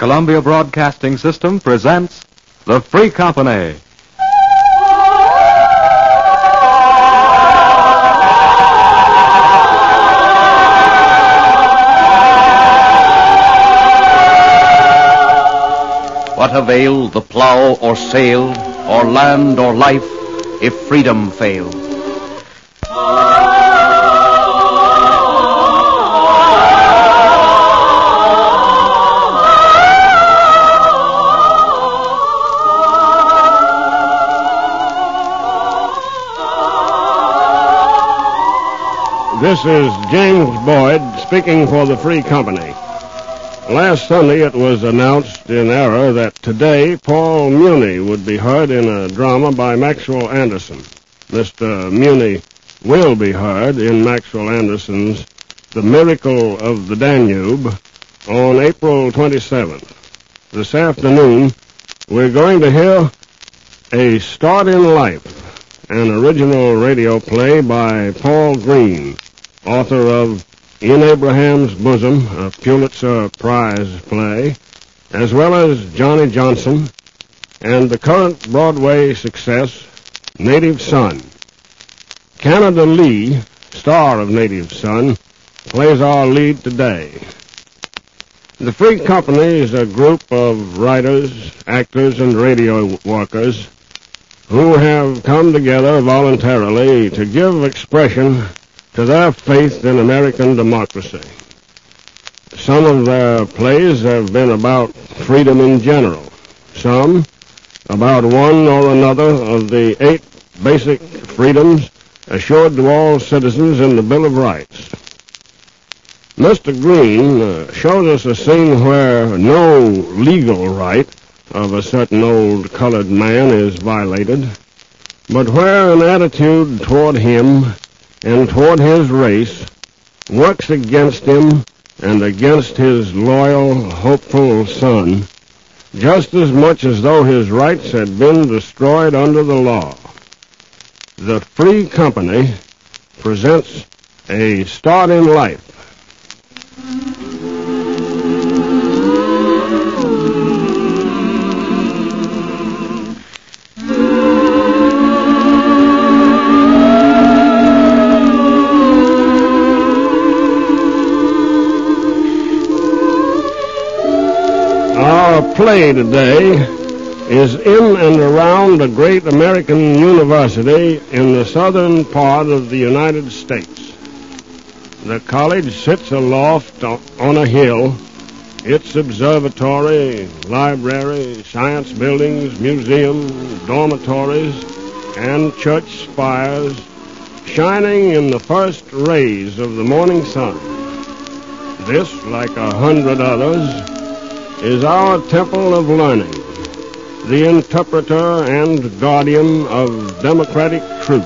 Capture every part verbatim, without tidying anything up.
Columbia Broadcasting System presents The Free Company. What avail the plow or sail, or land or life, if freedom fail? This is James Boyd speaking for the Free Company. Last Sunday it was announced in error that today Paul Muni would be heard in a drama by Maxwell Anderson. Mister Muni will be heard in Maxwell Anderson's The Miracle of the Danube on April twenty-seventh. This afternoon we're going to hear A Start in Life, an original radio play by Paul Green, author of In Abraham's Bosom, a Pulitzer Prize play, as well as Johnny Johnson, and the current Broadway success, Native Son. Canada Lee, star of Native Son, plays our lead today. The Free Company is a group of writers, actors, and radio workers who have come together voluntarily to give expression to their faith in American democracy. Some of their plays have been about freedom in general, some about one or another of the eight basic freedoms assured to all citizens in the Bill of Rights. Mister Green uh, shows us a scene where no legal right of a certain old colored man is violated, but where an attitude toward him and toward his race works against him and against his loyal, hopeful son, just as much as though his rights had been destroyed under the law. The Free Company presents A Start in Life. Our play today is in and around a great American university in the southern part of the United States. The college sits aloft on a hill. Its observatory, library, science buildings, museum, dormitories, and church spires shining in the first rays of the morning sun. This, like a hundred others, is our temple of learning, the interpreter and guardian of democratic truth.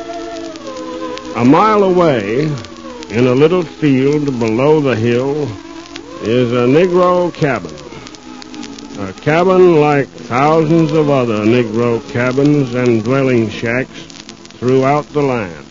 A mile away, in a little field below the hill, is a Negro cabin. A cabin like thousands of other Negro cabins and dwelling shacks throughout the land.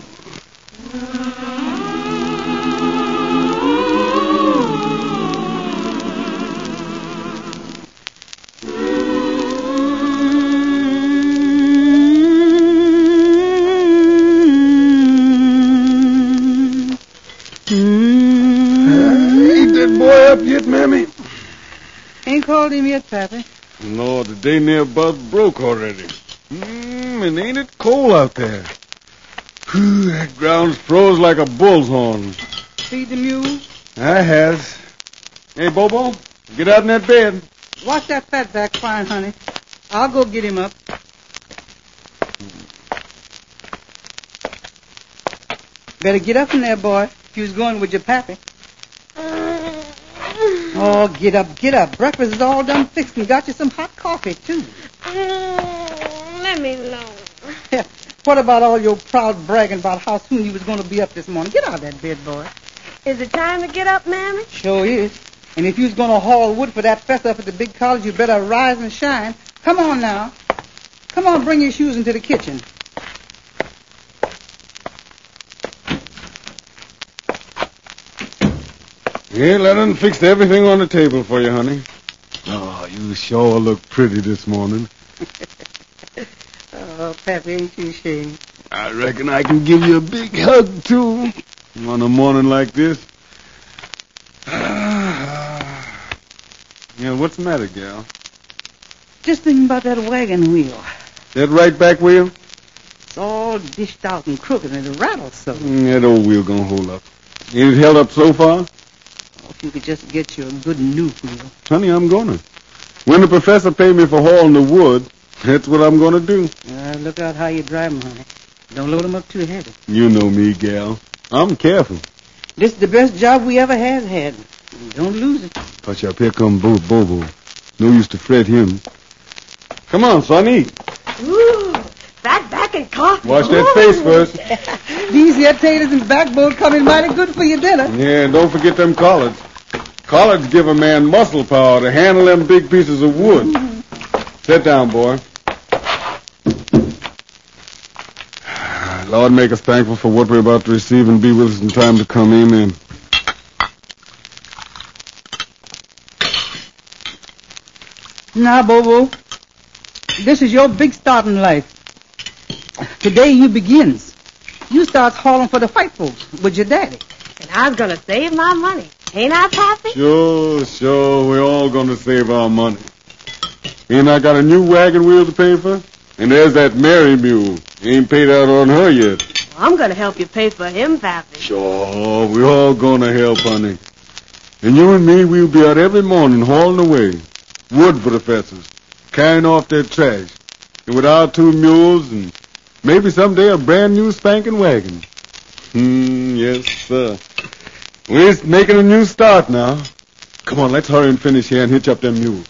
Yet, Mammy? Ain't called him yet, Pappy. No, the day near about broke already. Mmm, and ain't it cold out there? Whew, that ground's froze like a bull's horn. Feed the mules? I has. Hey, Bobo, get out in that bed. Watch that fat back crying, honey. I'll go get him up. Better get up in there, boy, if you was going with your pappy. Oh, get up, get up. Breakfast is all done fixed and got you some hot coffee, too. Mm, let me alone. Yeah. What about all your proud bragging about how soon you was going to be up this morning? Get out of that bed, boy. Is it time to get up, Mammy? Sure is. And if you was going to haul wood for that fest up at the big college, you better rise and shine. Come on now. Come on, bring your shoes into the kitchen. Well, I done fixed everything on the table for you, honey. Now, you sure look pretty this morning. Oh, Pappy, ain't you ashamed? I reckon I can give you a big hug, too, on a morning like this. Yeah, what's the matter, gal? Just thinking about that wagon wheel. That right back wheel? It's all dished out and crooked, and it rattles so. Mm, that old wheel gonna hold up. Ain't it held up so far? Oh, if you could just get you a good new wheel. Honey, I'm gonna. When the professor paid me for hauling the wood, that's what I'm gonna do. Uh, look out how you drive 'em, honey. Don't load 'em up too heavy. You know me, gal. I'm careful. This is the best job we ever has had. Don't lose it. Hush up, here come Bo Bobo. No use to fret him. Come on, son, eat. Ooh, fat back and coffee. Wash that Ooh. face first. These here taters and backbone coming mighty good for your dinner. Yeah, and don't forget them collards. Collards give a man muscle power to handle them big pieces of wood. Mm-hmm. Sit down, boy. Lord, make us thankful for what we're about to receive and be with us in time to come. Amen. Now, Bobo, this is your big start in life. Today you begins. You start hauling for the white folks with your daddy. And I was going to save my money. Ain't I, Pappy? Sure, sure. We're all going to save our money. Ain't I got a new wagon wheel to pay for? And there's that Mary mule. Ain't paid out on her yet. Well, I'm going to help you pay for him, Pappy. Sure, we're all going to help, honey. And you and me, we'll be out every morning hauling away. Wood for the fessers, carrying off their trash. And with our two mules and maybe someday a brand new spanking wagon. Hmm, yes, sir. We're making a new start now. Come on, let's hurry and finish here and hitch up them mules.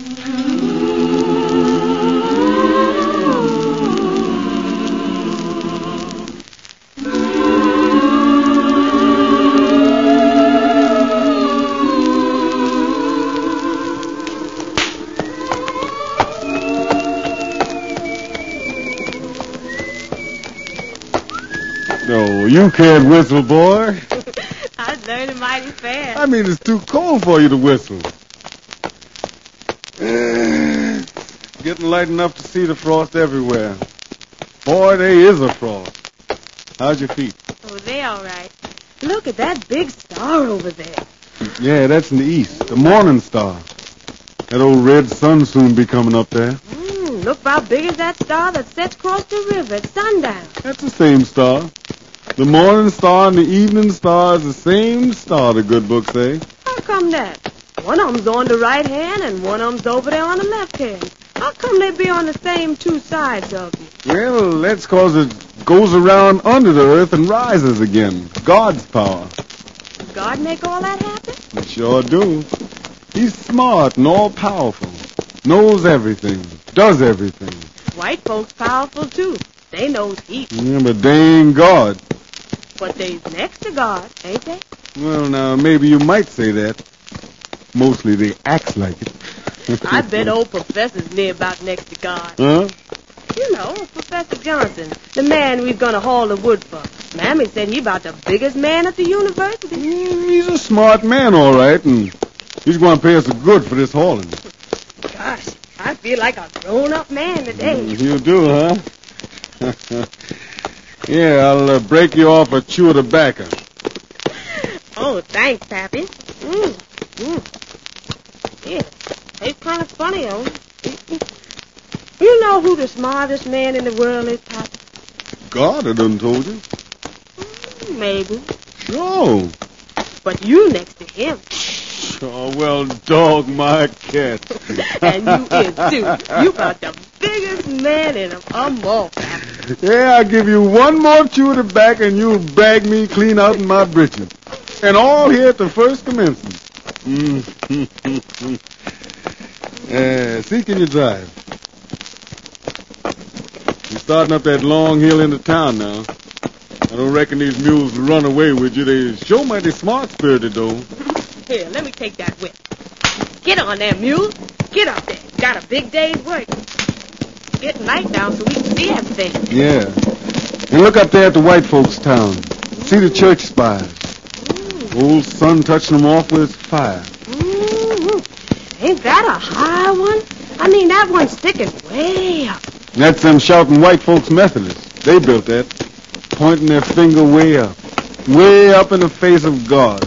No, you can't whistle, boy. I was learning mighty fast. I mean, it's too cold for you to whistle. Getting light enough to see the frost everywhere. Boy, there is a frost. How's your feet? Oh, they all right. Look at that big star over there. Yeah, that's in the east. The morning star. That old red sun soon be coming up there. Mm, look how big is that star that sets across the river at sundown. That's the same star. The morning star and the evening star is the same star, the good book say. How come that? One of them's on the right hand and one of them's over there on the left hand. How come they be on the same two sides of you? Well, that's 'cause it goes around under the earth and rises again. God's power. Does God make all that happen? He sure do. He's smart and all-powerful. Knows everything. Does everything. White folks powerful, too. They knows heaps. Yeah, but they ain't God. But they's next to God, ain't they? Well, now, maybe you might say that. Mostly they act like it. I bet old Professor's near about next to God. Huh? You know, Professor Johnson, the man we're going to haul the wood for. Mammy said he about the biggest man at the university. Mm, he's a smart man, all right, and he's going to pay us good for this hauling. Gosh, I feel like a grown-up man today. Mm, you do, huh? Yeah, I'll uh, break you off a chew of tobacco. Oh, thanks, Pappy. Mmm, mmm. Yeah, tastes kind of funny, oh. You know who the smartest man in the world is, Pappy? God, I done told you. Mm, maybe. Sure. But you next to him. Oh, well, dog my cat. And you is, too. You about the biggest man in them. I'm all, Pappy. Yeah, I'll give you one more chew of tobacco and you'll bag me clean out in my breeches. And all here at the first commencement. Mm. uh, see, can you drive? You're starting up that long hill into town now. I don't reckon these mules will run away with you. They sure mighty smart-spirited, though. Here, let me take that whip. Get on there, mule. Get up there. Got a big day's work. It's getting light now so we can see everything. Yeah. And look up there at the white folks' town. See the church spires. Mm. Old sun touching them off with his fire. Mm-hmm. Ain't that a high one? I mean, that one's sticking way up. That's them shouting white folks Methodists. They built that, pointing their finger way up, way up in the face of God.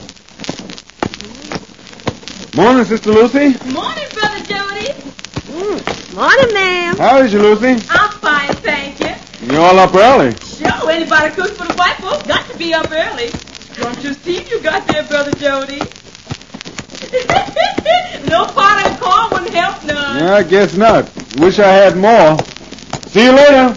Morning, Sister Lucy. Morning, Brother Jody. Mm. Morning, ma'am. How is you, Lucy? I'm fine, thank you. You're all up early. Sure, anybody cooks for the white folks got to be up early. Scrumptious tea you got there, Brother Jody. No pot of corn wouldn't help none. I guess not. Wish I had more. See you later.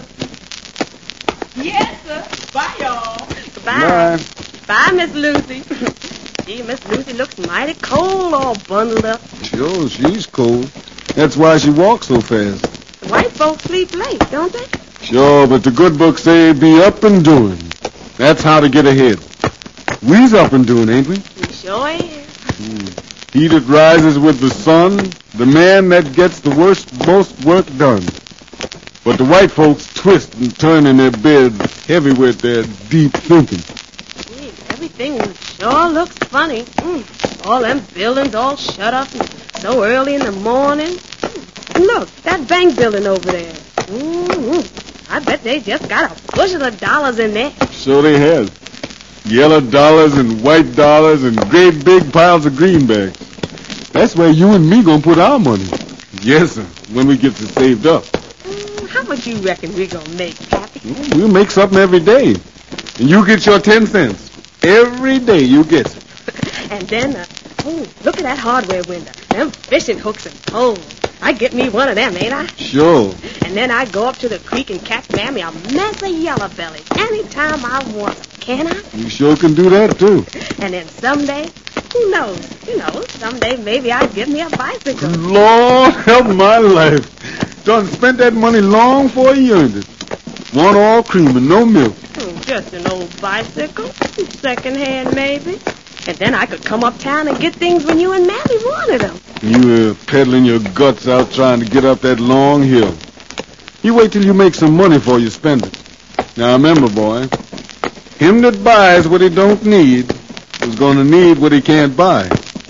Yes, sir. Bye, y'all. Goodbye. Bye. Bye, Miss Lucy. Gee, Miss Lucy looks mighty cold, all bundled up. Sure, she's cold. That's why she walks so fast. The white folks sleep late, don't they? Sure, but the good book say be up and doing. That's how to get ahead. We's up and doing, ain't we? We sure is. Hmm. He that rises with the sun, the man that gets the worst, most work done. But the white folks twist and turn in their beds heavy with their deep thinking. Gee, everything sure looks funny. Mm. All them buildings all shut up and so early in the morning. Mm. And look, that bank building over there. Mm-hmm. I bet they just got a bushel of dollars in there. So they have. Yellow dollars and white dollars and great big piles of greenbacks. That's where you and me gonna put our money. Yes, sir, when we get it saved up. Mm, how much you reckon we gonna make, Pappy? Mm, We'll make something every day. And you get your ten cents. Every day you get it. And then, uh, oh, look at that hardware window. Them fishing hooks and poles. I get me one of them, ain't I? Sure. And then I go up to the creek and catch Mammy a mess of yellow bellies anytime I want them. Can I? You sure can do that, too. And then someday, who knows? You know, someday maybe I'll get me a bicycle. Lord help my life. Done spent that money long before he earned it. Want all cream and no milk. Hmm, just an old bicycle. Second-hand, maybe. And then I could come uptown and get things when you and Mammy wanted them. You were peddling your guts out trying to get up that long hill. You wait till you make some money before you spend it. Now remember, boy, him that buys what he don't need is going to need what he can't buy.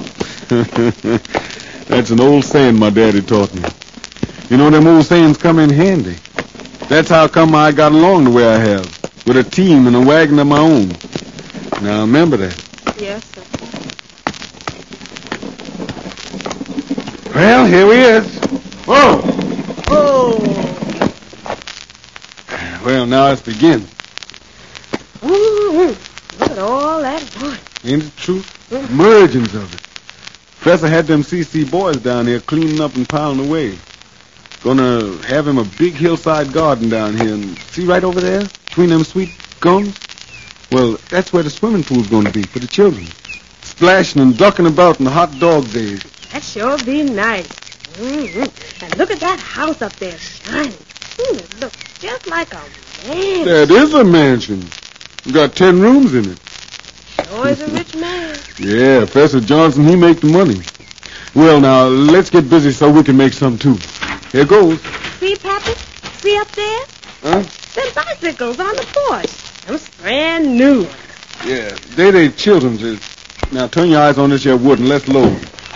That's an old saying my daddy taught me. You know, them old sayings come in handy. That's how come I got along the way I have, with a team and a wagon of my own. Now remember that. Yes, sir. Well, here he is. Whoa! Oh. Well, now let's begin. Ooh, look at all that wood. Ain't it true? Mergings of it. Professor had them C C boys down here cleaning up and piling away. Gonna have him a big hillside garden down here. And see right over there, between them sweet gums? Well, that's where the swimming pool's gonna be for the children. Splashing and ducking about in the hot dog days. That sure be nice. Mm-hmm. And look at that house up there shining. Mm, it looks just like a mansion. That is a mansion. Got ten rooms in it. Sure is a rich man. Yeah, Professor Johnson, he make the money. Well, now, let's get busy so we can make some, too. Here goes. See, Pappy? See up there? Huh? Them bicycles on the porch. Them's brand new. Yeah, they they children's. Is. Now, turn your eyes on this here wood and let's load.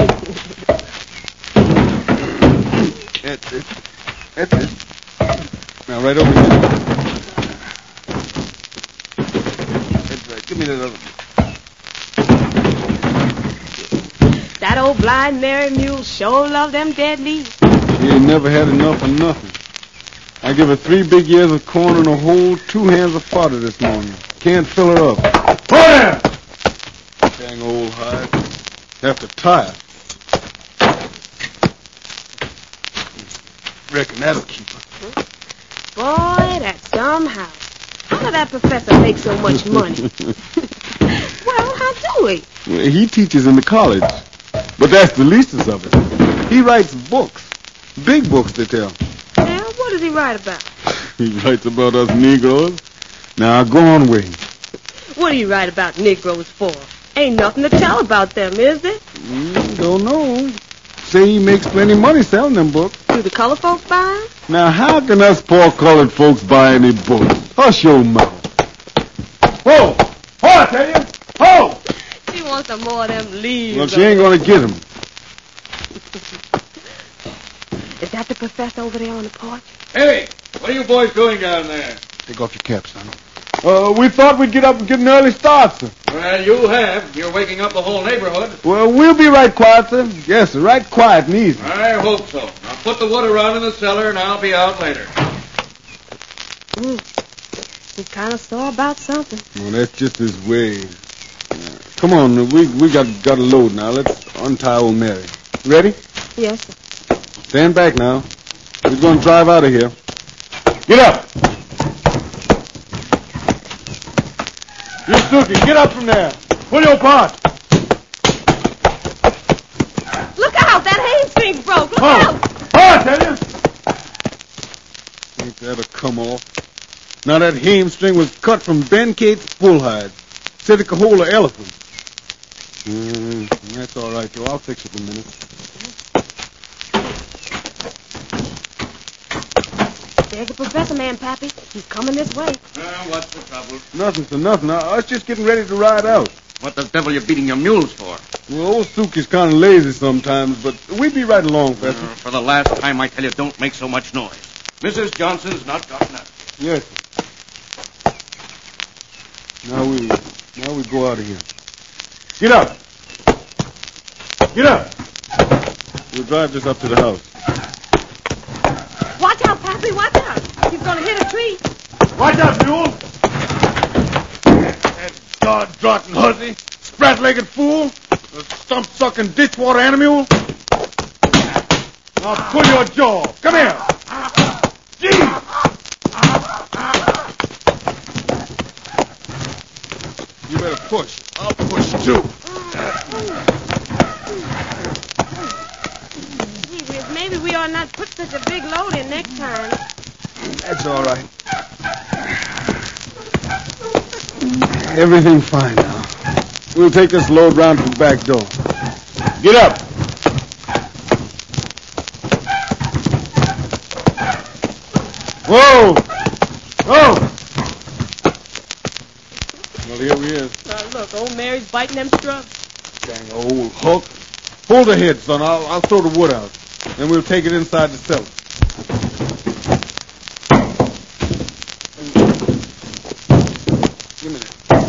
That's it. That's it. Now, right over here. That's right. Give me that other. That old blind Mary mule sure love them dead leaves. She ain't never had enough of nothing. I give her three big ears of corn and a whole two hands of fodder this morning. Can't fill her up. Oh, there! Dang old hide. Have to tie her. Reckon that'll keep her. Boy, that's some house. How did that professor make so much money? Well, how do he? Well, he teaches in the college. But that's the leastest of it. He writes books. Big books, they tell. Well, what does he write about? He writes about us Negroes. Now, go on away. What do you write about Negroes for? Ain't nothing to tell about them, is there? Mm, don't know. Say he makes plenty money selling them books. Do the color folks buy them? Now, how can us poor colored folks buy any books? Hush your mouth. Whoa! Whoa, I tell you! Whoa! She wants some more of them leaves. Well, she ain't gonna get them. Is that the professor over there on the porch? Hey, what are you boys doing down there? Take off your cap, son. Uh, we thought we'd get up and get an early start, sir. Well, you have. You're waking up the whole neighborhood. Well, we'll be right quiet, sir. Yes, sir, right quiet and easy. I hope so. Now put the wood around in the cellar, and I'll be out later. Mm. He's kind of sore about something. Well, that's just his way. Uh, come on, we we got got a load now. Let's untie old Mary. Ready? Yes, sir. Stand back now. We're going to drive out of here. Get up. You Suki, get up from there. Pull your part. Look out! That hamstring's broke. Look Oh, out! oh, I tell you. Ain't that'll come off. Now that hamstring was cut from Ben Cate's bull hide. Said it could hold an elephant. Mm, that's all right, Joe. I'll fix it in a minute. There's the professor man, Pappy. He's coming this way. Well, what's the trouble? Nothing for nothing. I I was just getting ready to ride out. What the devil you beating your mules for? Well, old Suki's kind of lazy sometimes, but we'll be right along, Uh, Professor. for the last time, I tell you, don't make so much noise. Missus Johnson's not got nuts. Yes, sir. Now we, now we go out of here. Get up. Get up. We'll drive this up to the house. Watch out, Pappy. Watch out. He's going to hit a tree. Watch out, mule. That dod-rotten hussy, sprat-legged fool, the stump-sucking ditchwater animal. Now pull your jaw. Come here. Gee! You better push. I'll push too. Gee whiz, maybe we ought not put such a big load in next time. That's all right. Everything fine now. We'll take this load round to the back door. Get up. Whoa! Whoa! Well, here we is. Uh, look, old Mary's biting them scrubs. Dang old hook. Hold the head, son. I'll, I'll throw the wood out. Then we'll take it inside the cellar. Give me that.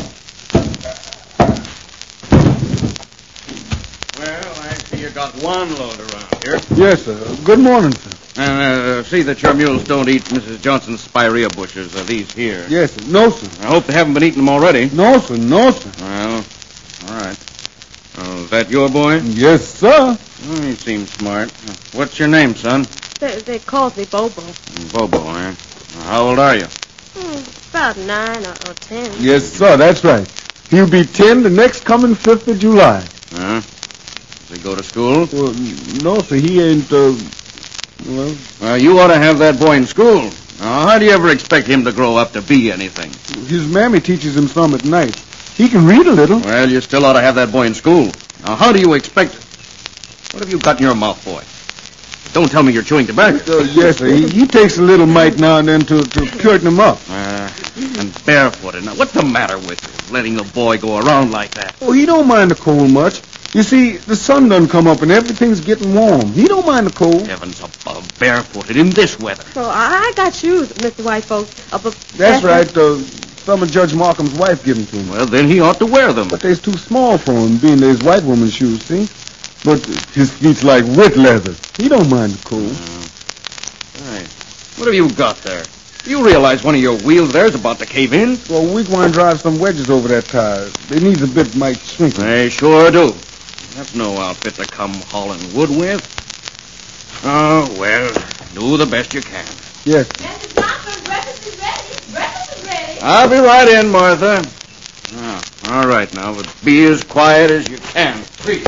Well, I see you got one load around here. Yes, sir. Good morning, sir. And uh, see that your mules don't eat Missus Johnson's spirea bushes, uh, these here. Yes, sir. No, sir. I hope they haven't been eating them already. No, sir. No, sir. Well, all right. Uh, is that your boy? Yes, sir. Oh, he seems smart. Uh, What's your name, son? They, they calls me Bobo. Bobo, eh? How old are you? Hmm, about nine or, or ten. Yes, sir. That's right. He'll be ten the next coming fifth of July. Huh? Does he go to school? Well, no, sir. He ain't, uh, well, Well, you ought to have that boy in school. Now, how do you ever expect him to grow up to be anything? his mammy teaches him some at night. He can read a little. Well, you still ought to have that boy in school. Now, how do you expect it? What have you got in your mouth, boy? Don't tell me you're chewing tobacco. Uh, yes, sir. He, he takes a little mite now and then to, to curtain him up. Uh, and barefooted. Now, what's the matter with you? Letting the boy go around like that? Oh, he don't mind the cold much. You see, the sun done come up and everything's getting warm. He don't mind the cold. Heavens above, barefooted in this weather. So I I got shoes, Mister White Folks. Uh, but That's right. Uh, some of Judge Markham's wife give them to him. Well, then he ought to wear them. But they's too small for him, being they's white woman's shoes, see? But his feet's like wet leather. He don't mind the cold. Hey, what have you got there? You realize one of your wheels there's about to cave in? Well, we going to drive some wedges over that tire. They need a bit might shrink. They sure do. That's no outfit to come hauling wood with. Oh, well, do the best you can. Yes. Missus Johnson, breakfast is ready. Breakfast is ready. I'll be right in, Martha. Oh, all right, now, but be as quiet as you can, please.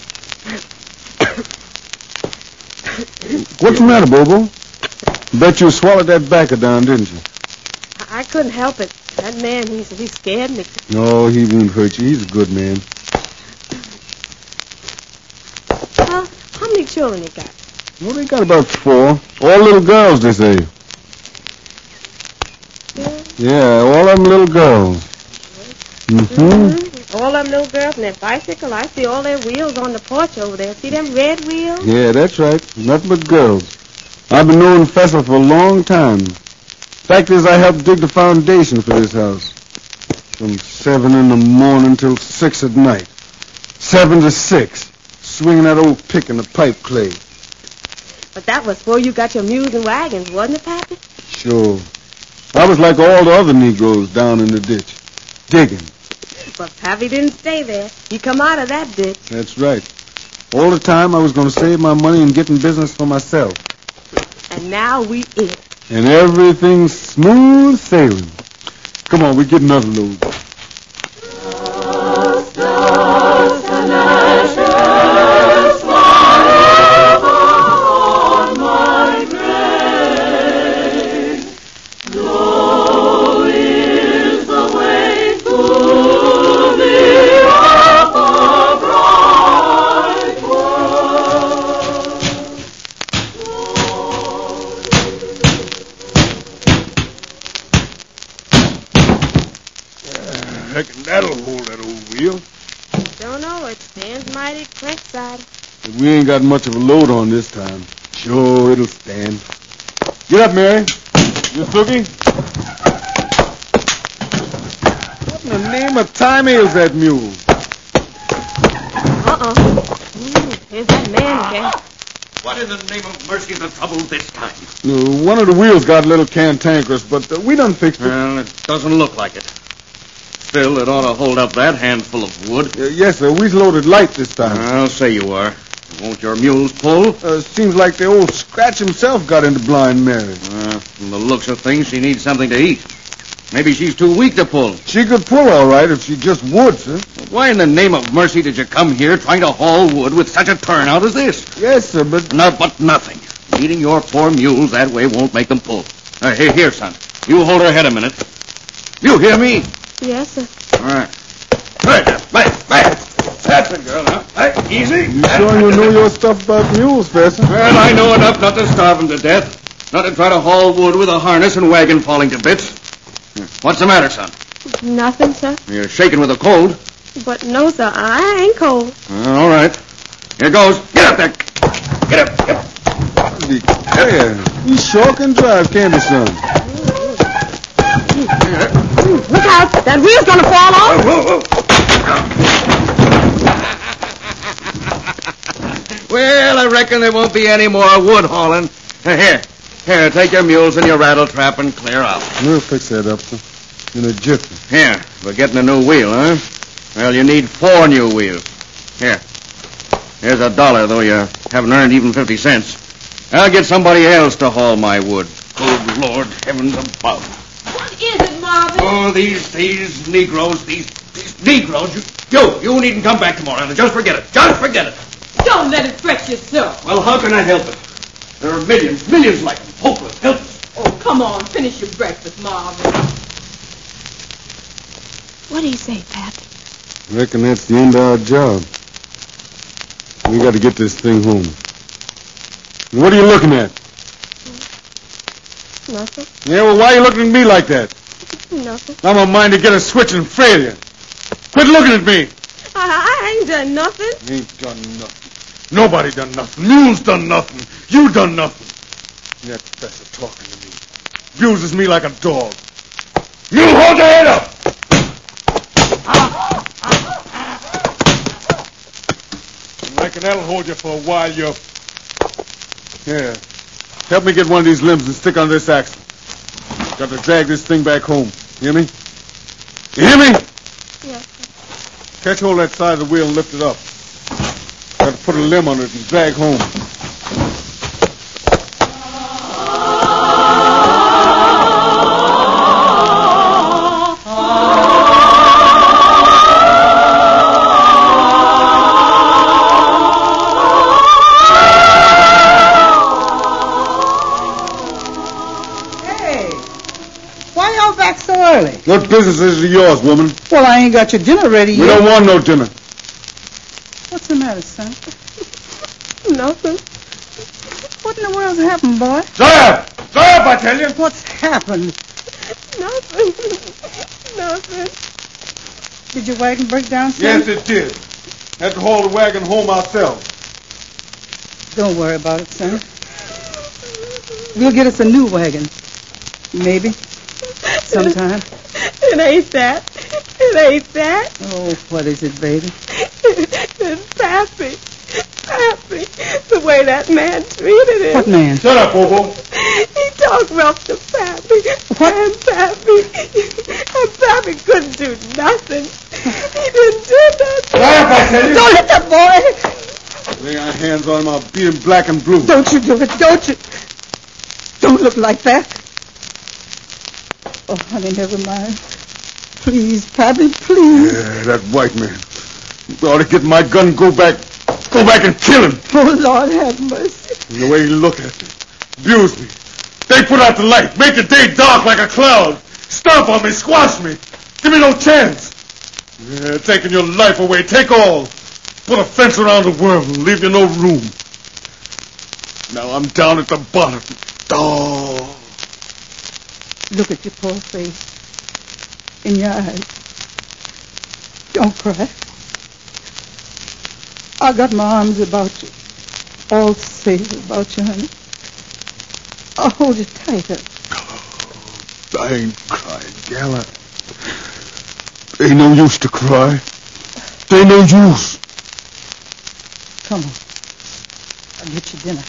What's the matter, Bobo? Bet you swallowed that backer down, didn't you? I, I couldn't help it. That man, he's, he scared me. No, he won't hurt you. He's a good man. Uh, how many children you got? Well, they got about four. All little girls, they say. Yeah. Yeah, all of them little girls. Mm-hmm. Mm-hmm. All them little girls on that bicycle, I see all their wheels on the porch over there. See them red wheels? Yeah, that's right. Nothing but girls. I've been knowing Fessel for a long time. Fact is, I helped dig the foundation for this house. From seven in the morning till six at night. Seven to six. Swinging that old pick in the pipe clay. But that was before you got your mules and wagons, wasn't it, Pappy? Sure. I was like all the other Negroes down in the ditch. Digging. But Pappy didn't stay there. He come out of that ditch. That's right. All the time I was going to save my money and get in business for myself. And now we it. And everything's smooth sailing. Come on, we get another load. Reckon that'll hold that old wheel. Don't know. It stands mighty crankside. But we ain't got much of a load on this time. Sure, it'll stand. Get up, Mary. You Snooky? What in the name of time ails that mule? Uh-uh. Mm, here's that man again. What in the name of mercy is the trouble this time? Uh, one of the wheels got a little cantankerous, but uh, we done fixed it. Well, it doesn't look like it. Still, it ought to hold up that handful of wood. Uh, yes, sir. We's loaded light this time. I'll say you are. Won't your mules pull? Uh, seems like the old Scratch himself got into Blind Mary. Uh, from the looks of things, she needs something to eat. Maybe she's too weak to pull. She could pull all right if she just would, sir. Why in the name of mercy did you come here trying to haul wood with such a turnout as this? Yes, sir, but... No, but nothing. Leading your poor mules that way won't make them pull. Uh, here, here, son. You hold her head a minute. You hear me? Yes, sir. All right. Right, back, back. That's it, girl. Now, right, easy. You sure you know your stuff about mules, Fessel? Well, I know enough not to starve them to death. Not to try to haul wood with a harness and wagon falling to bits. What's the matter, son? Nothing, sir. You're shaking with a cold. But no, sir, I ain't cold. Uh, all right. Here goes. Get up there. Get up. Get up. Yeah, he sure can drive, can't he, son? Look out. That wheel's going to fall off. Whoa, whoa. Well, I reckon there won't be any more wood hauling. Here. Here, take your mules and your rattle trap and clear out. We'll fix that up, sir. In a jiffy. Here, we're getting a new wheel, huh? Well, you need four new wheels. Here. Here's a dollar, though you haven't earned even fifty cents. I'll get somebody else to haul my wood. Good Lord, heavens above. What is it, Marvin? Oh, these, these Negroes, these, these Negroes. You, you, you needn't come back tomorrow. Just forget it. Just forget it. Don't let it fret you, sir. Well, how can I help it? There are millions, millions like them. Hopeless, helpless. Oh, come on. Finish your breakfast, Marvin. What do you say, Pap? Reckon that's the end of our job. We got to get this thing home. What are you looking at? Nothing. Yeah, well, why are you looking at me like that? Nothing. I'm a mind to get a switch and fail you. Quit looking at me. I, I ain't done nothing. You ain't done nothing. Nobody done nothing. Mule's done nothing. You done nothing. That Fessel talking to me. Abuses me like a dog. Mule, hold your head up! I reckon that'll hold you for a while, you... Here. Help me get one of these limbs and stick on this axle. Got to drag this thing back home. Hear me? You hear me? Yes, sir. Catch hold of that side of the wheel and lift it up. Got to put a limb on it and drag home. What business is it yours, woman? Well, I ain't got your dinner ready yet. We don't want no dinner. What's the matter, son? Nothing. What in the world's happened, boy? Stop! Stop, I tell you! What's happened? Nothing. Nothing. Did your wagon break down, son? Yes, it did. Had to haul the wagon home ourselves. Don't worry about it, son. We'll get us a new wagon. Maybe. Sometime. It ain't that. It ain't that. Oh, what is it, baby? It's Pappy. Pappy. The way that man treated him. What man? Shut up, Bobo. He talked rough to Pappy. What? And Pappy. And Pappy couldn't do nothing. He didn't do nothing. Laugh, I tell you. Don't hit that boy! Lay our hands on him, I'll beat him black and blue. Don't you do it, don't you? Don't look like that. Oh, honey, never mind. Please, Pappy, please. Yeah, that white man. We ought to get my gun and go back. Go back and kill him. Oh, Lord, have mercy. And the way he look at me. Abuse me. They put out the light. Make the day dark like a cloud. Stomp on me. Squash me. Give me no chance. Yeah, taking your life away. Take all. Put a fence around the world and leave you no room. Now I'm down at the bottom. Oh. Look at your poor face. In your eyes. Don't cry. I got my arms about you. All safe about you, honey. I'll hold you tighter. I ain't crying, Gala. Ain't no use to cry. Ain't no use. Come on. I'll get you dinner.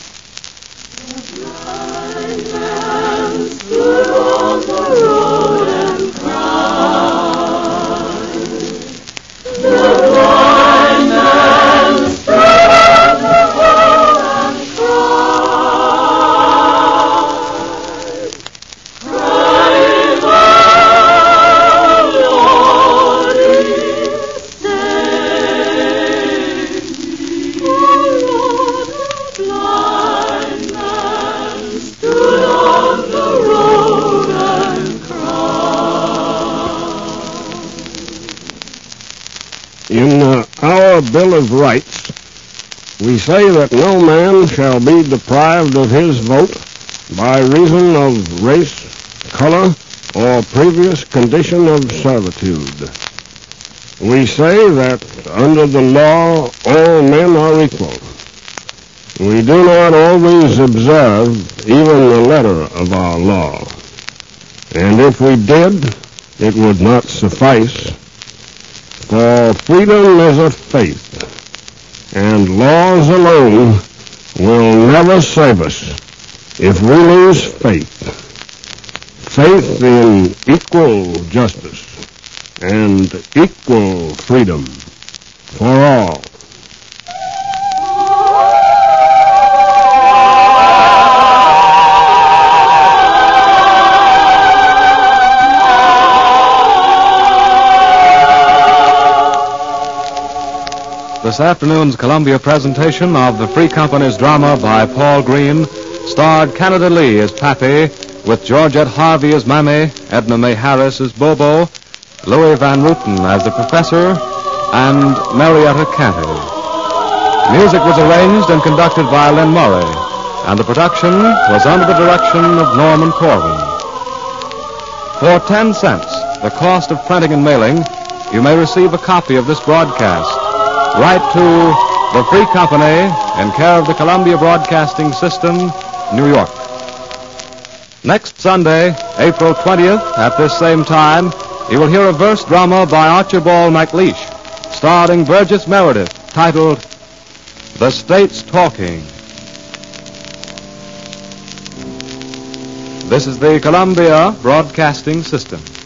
In uh, our Bill of Rights, we say that no man shall be deprived of his vote by reason of race, color, or previous condition of servitude. We say that under the law all men are equal. We do not always observe even the letter of our law. And if we did, it would not suffice. For freedom is a faith, and laws alone will never save us if we lose faith. Faith in equal justice and equal freedom for all. This afternoon's Columbia presentation of the Free Company's drama by Paul Green starred Canada Lee as Pappy, with Georgette Harvey as Mammy, Edna May Harris as Bobo, Louis Van Rooten as the Professor, and Marietta Canty. Music was arranged and conducted by Lynn Murray, and the production was under the direction of Norman Corwin. For ten cents, the cost of printing and mailing, you may receive a copy of this broadcast. Write to the Free Company in care of the Columbia Broadcasting System, New York. Next Sunday, April twentieth, at this same time, you will hear a verse drama by Archibald MacLeish, starring Burgess Meredith, titled The State's Talking. This is the Columbia Broadcasting System.